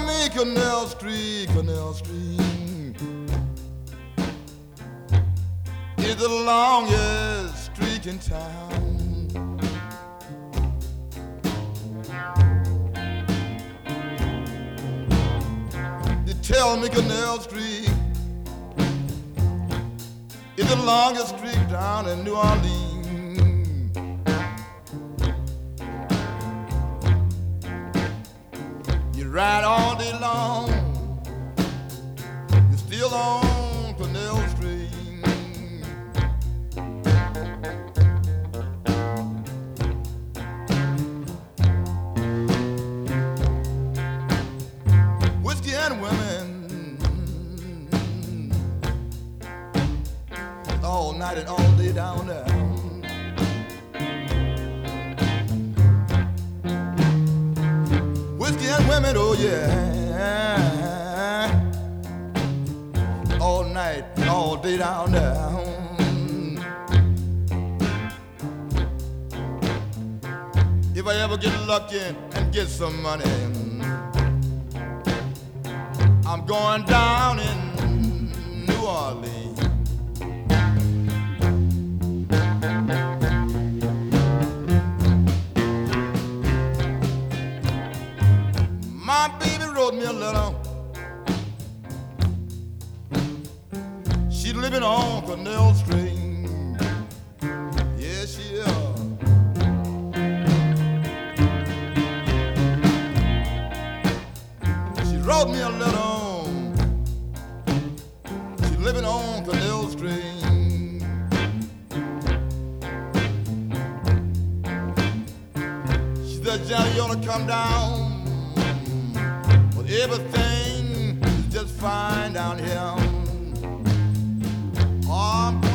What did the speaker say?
me Canal Street, Canal Street is the longest street in town. They tell me Canal Street is the longest street down in New Orleans. You ride all day long, you're still on Canal Street. Whiskey and women all night and all day down there. Whiskey and women, oh yeah, all night and all day down there. If I ever get lucky and get some money, I'm going down in New Orleans. My baby wrote me a letter. She's living on Canal Street. Yeah, she is. She wrote me a letter. She's living on Canal Street. She said, Johnny, you ought to come down. Everything is just fine down here. Oh,